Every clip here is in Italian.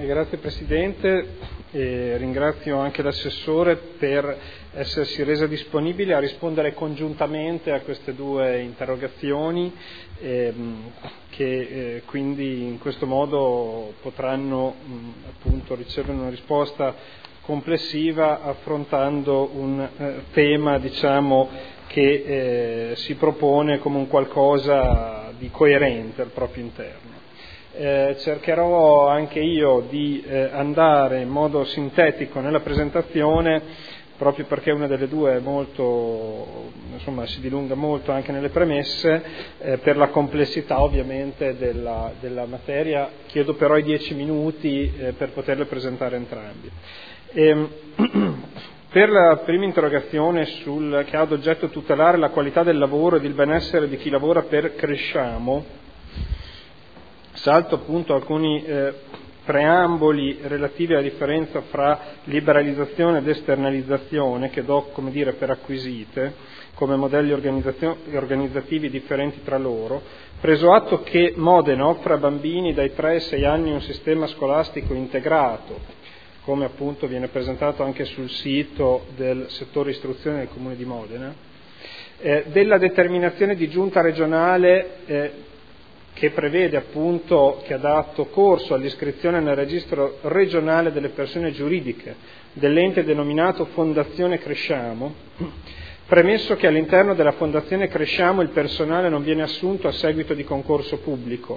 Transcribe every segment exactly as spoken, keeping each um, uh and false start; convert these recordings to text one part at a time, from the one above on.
grazie Presidente, e ringrazio anche l'assessore per essersi resa disponibile a rispondere congiuntamente a queste due interrogazioni ehm, che eh, quindi in questo modo potranno mh, appunto ricevere una risposta complessiva affrontando un eh, tema diciamo che eh, si propone come un qualcosa di coerente al proprio interno. Eh, cercherò anche io di eh, andare in modo sintetico nella presentazione, proprio perché una delle due è molto, insomma, si dilunga molto anche nelle premesse, eh, per la complessità ovviamente della, della materia. Chiedo però i dieci minuti eh, per poterle presentare entrambi. E, per la prima interrogazione sul, che ha ad oggetto tutelare la qualità del lavoro ed il benessere di chi lavora per Cresciamo, salto appunto alcuni eh, preamboli relativi alla differenza fra liberalizzazione ed esternalizzazione, che do come dire per acquisite come modelli organizzativi differenti tra loro, preso atto che Modena offre a bambini dai tre ai sei anni un sistema scolastico integrato, come appunto viene presentato anche sul sito del settore istruzione del Comune di Modena, eh, della determinazione di giunta regionale eh, che prevede appunto, che ha dato corso all'iscrizione nel registro regionale delle persone giuridiche dell'ente denominato Fondazione Cresciamo, premesso che all'interno della Fondazione Cresciamo il personale non viene assunto a seguito di concorso pubblico,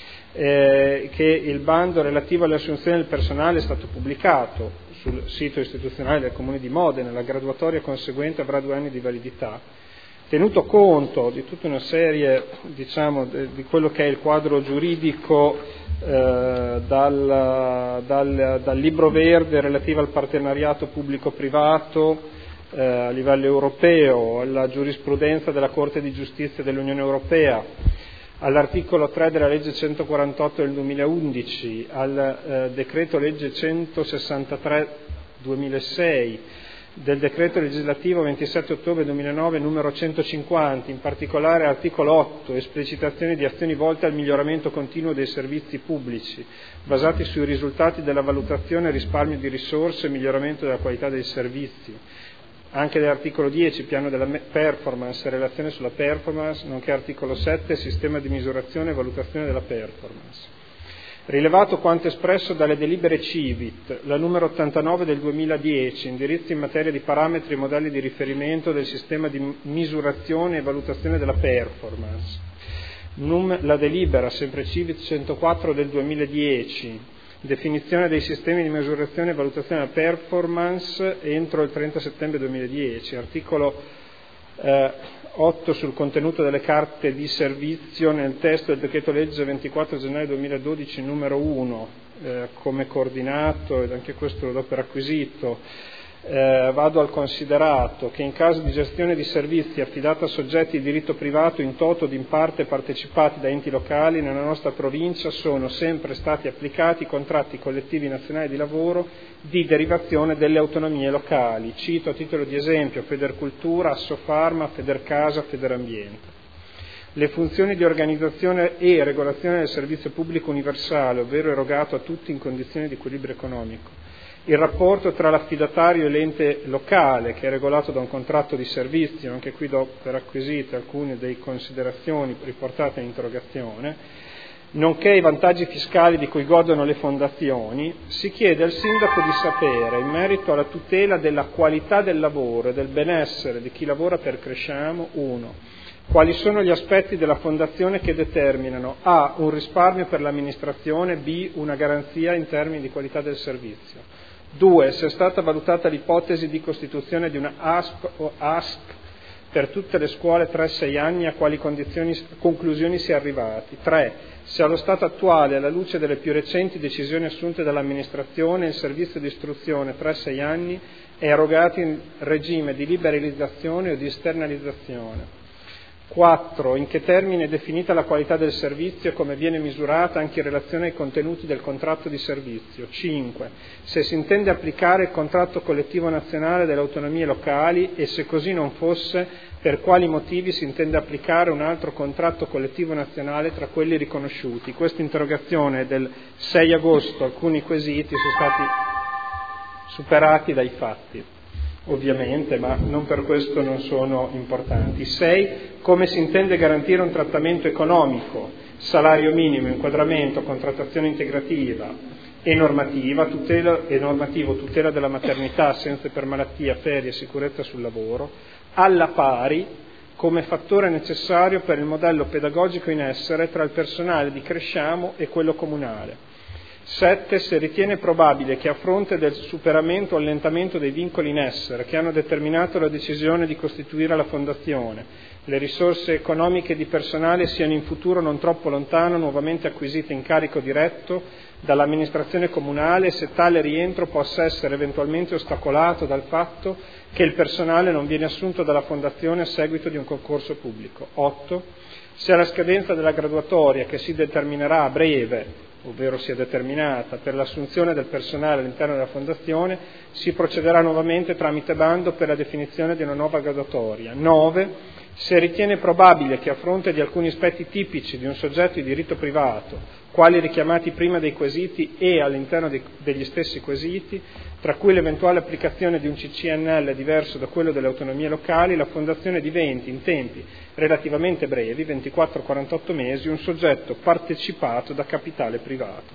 eh, che il bando relativo alle assunzioni del personale è stato pubblicato sul sito istituzionale del Comune di Modena, la graduatoria conseguente avrà due anni di validità. Tenuto conto di tutta una serie, diciamo, di quello che è il quadro giuridico eh, dal, dal, dal libro verde relativo al partenariato pubblico-privato eh, a livello europeo, alla giurisprudenza della Corte di Giustizia dell'Unione Europea, all'articolo tre della legge centoquarantotto del duemilaundici, al eh, decreto legge centosessantatré duemilasei, del decreto legislativo ventisette ottobre duemilanove numero centocinquanta, in particolare articolo otto, esplicitazione di azioni volte al miglioramento continuo dei servizi pubblici, basati sui risultati della valutazione, risparmio di risorse e miglioramento della qualità dei servizi. Anche dell'articolo dieci, piano della performance e relazione sulla performance, nonché articolo sette, sistema di misurazione e valutazione della performance. Rilevato quanto espresso dalle delibere Civit, la numero ottantanove del duemiladieci, indirizzi in materia di parametri e modelli di riferimento del sistema di misurazione e valutazione della performance, Num- la delibera, sempre Civit centoquattro del duemiladieci, definizione dei sistemi di misurazione e valutazione della performance entro il trenta settembre duemiladieci, articolo eh, otto sul contenuto delle carte di servizio nel testo del decreto legge ventiquattro gennaio duemiladodici numero uno, eh, come coordinato, ed anche questo lo do per acquisito. Eh, vado al considerato che in caso di gestione di servizi affidata a soggetti di diritto privato in toto o in parte partecipati da enti locali, nella nostra provincia sono sempre stati applicati i contratti collettivi nazionali di lavoro di derivazione delle autonomie locali. Cito a titolo di esempio Federcultura, Assofarma, Federcasa, Federambiente. Le funzioni di organizzazione e regolazione del servizio pubblico universale, ovvero erogato a tutti in condizioni di equilibrio economico. Il rapporto tra l'affidatario e l'ente locale, che è regolato da un contratto di servizio, anche qui do per acquisite alcune delle considerazioni riportate in interrogazione, nonché i vantaggi fiscali di cui godono le fondazioni, si chiede al sindaco di sapere, in merito alla tutela della qualità del lavoro e del benessere di chi lavora per Cresciamo, uno. Quali sono gli aspetti della fondazione che determinano a. un risparmio per l'amministrazione, b. una garanzia in termini di qualità del servizio. due. Se è stata valutata l'ipotesi di costituzione di una A S P o A S C per tutte le scuole tre sei anni, a quali condizioni, conclusioni si è arrivati. tre. Se allo stato attuale, alla luce delle più recenti decisioni assunte dall'amministrazione, il servizio di istruzione tre sei anni è erogato in regime di liberalizzazione o di esternalizzazione. quattro. In che termine è definita la qualità del servizio e come viene misurata anche in relazione ai contenuti del contratto di servizio. cinque. Se si intende applicare il contratto collettivo nazionale delle autonomie locali e, se così non fosse, per quali motivi si intende applicare un altro contratto collettivo nazionale tra quelli riconosciuti. Questa interrogazione è del sei agosto, alcuni quesiti sono stati superati dai fatti, ovviamente, ma non per questo non sono importanti. sei. Come si intende garantire un trattamento economico, salario minimo, inquadramento, contrattazione integrativa e normativa, tutela, e normativo, tutela della maternità, assenze per malattia, ferie e sicurezza sul lavoro, alla pari come fattore necessario per il modello pedagogico in essere tra il personale di Cresciamo e quello comunale. sette. Se ritiene probabile che a fronte del superamento o allentamento dei vincoli in essere che hanno determinato la decisione di costituire la Fondazione, le risorse economiche di personale siano in futuro non troppo lontano nuovamente acquisite in carico diretto dall'amministrazione comunale, e se tale rientro possa essere eventualmente ostacolato dal fatto che il personale non viene assunto dalla Fondazione a seguito di un concorso pubblico. otto. Se alla scadenza della graduatoria che si determinerà a breve, ovvero sia determinata, per l'assunzione del personale all'interno della Fondazione, si procederà nuovamente tramite bando per la definizione di una nuova graduatoria. nove. Se ritiene probabile che a fronte di alcuni aspetti tipici di un soggetto di diritto privato, quali richiamati prima dei quesiti e all'interno di, degli stessi quesiti, tra cui l'eventuale applicazione di un C C N L diverso da quello delle autonomie locali, la Fondazione diventi in tempi relativamente brevi, ventiquattro quarantotto mesi, un soggetto partecipato da capitale privato.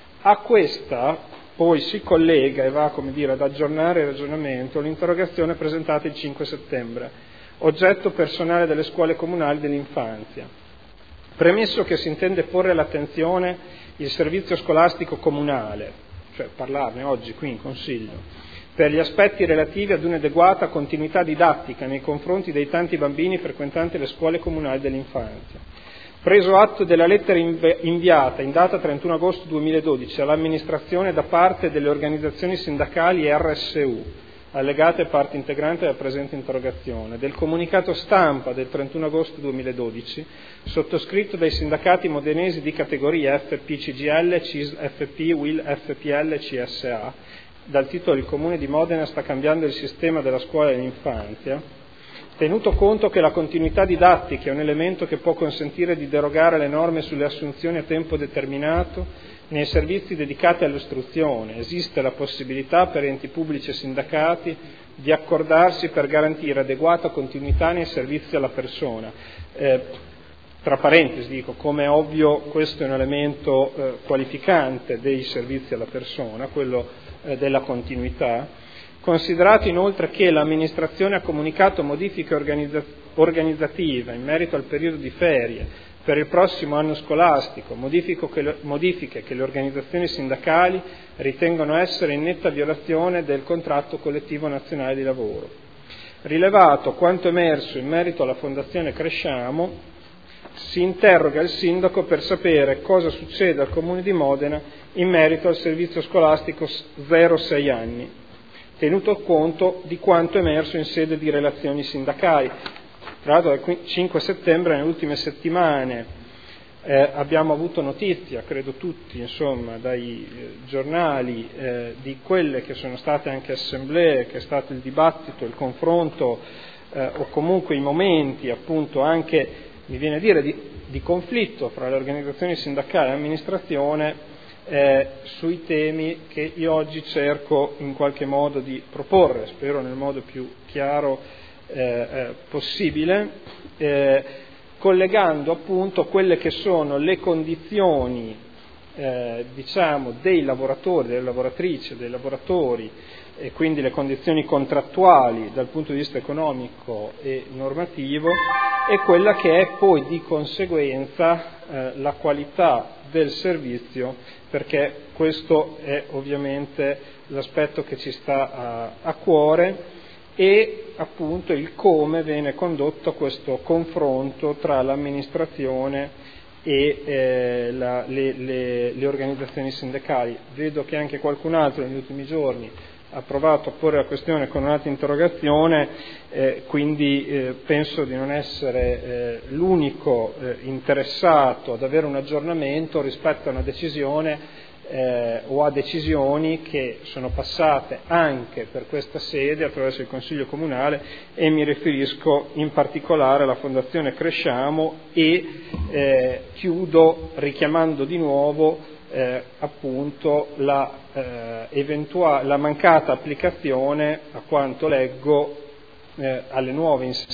A questa poi si collega e va, come dire, ad aggiornare il ragionamento l'interrogazione presentata il cinque settembre, oggetto personale delle scuole comunali dell'infanzia. Premesso che si intende porre all'attenzione il servizio scolastico comunale, cioè parlarne oggi qui in Consiglio, per gli aspetti relativi ad un'adeguata continuità didattica nei confronti dei tanti bambini frequentanti le scuole comunali dell'infanzia. Preso atto della lettera inviata in data trentuno agosto duemiladodici all'amministrazione da parte delle organizzazioni sindacali e R S U, allegate parte integrante della presente interrogazione, del comunicato stampa del trentuno agosto duemiladodici, sottoscritto dai sindacati modenesi di categoria F P C G L, C I S F P, U I L F P L, C S A, dal titolo Il Comune di Modena sta cambiando il sistema della scuola dell'infanzia, tenuto conto che la continuità didattica è un elemento che può consentire di derogare alle norme sulle assunzioni a tempo determinato nei servizi dedicati all'istruzione, esiste la possibilità per enti pubblici e sindacati di accordarsi per garantire adeguata continuità nei servizi alla persona. Eh, tra parentesi dico, come è ovvio, questo è un elemento eh, qualificante dei servizi alla persona, quello eh, della continuità. Considerato inoltre che l'amministrazione ha comunicato modifiche organizza- organizzative in merito al periodo di ferie per il prossimo anno scolastico, che le, modifiche che le organizzazioni sindacali ritengono essere in netta violazione del contratto collettivo nazionale di lavoro. Rilevato quanto emerso in merito alla Fondazione Cresciamo, si interroga il sindaco per sapere cosa succede al Comune di Modena in merito al servizio scolastico zero sei anni, tenuto conto di quanto emerso in sede di relazioni sindacali. Tra l'altro dal cinque settembre, nelle ultime settimane, eh, abbiamo avuto notizia, credo tutti, insomma, dai eh, giornali, eh, di quelle che sono state anche assemblee, che è stato il dibattito, il confronto, eh, o comunque i momenti, appunto, anche, mi viene a dire, di, di conflitto fra le organizzazioni sindacali e l'amministrazione eh, sui temi che io oggi cerco in qualche modo di proporre, spero nel modo più chiaro Eh, eh, possibile, eh, collegando appunto quelle che sono le condizioni eh, diciamo dei lavoratori, delle lavoratrici, dei lavoratori, e quindi le condizioni contrattuali dal punto di vista economico e normativo, e quella che è poi di conseguenza eh, la qualità del servizio, perché questo è ovviamente l'aspetto che ci sta a, a cuore, e appunto il come viene condotto questo confronto tra l'amministrazione e eh, la, le, le, le organizzazioni sindacali. Vedo che anche qualcun altro negli ultimi giorni ha provato a porre la questione con un'altra interrogazione, eh, quindi eh, penso di non essere eh, l'unico eh, interessato ad avere un aggiornamento rispetto a una decisione eh, o a decisioni che sono passate anche per questa sede attraverso il Consiglio Comunale, e mi riferisco in particolare alla Fondazione Cresciamo, e eh, chiudo richiamando di nuovo Eh, appunto la, eh, eventua- la mancata applicazione, a quanto leggo, eh, alle nuove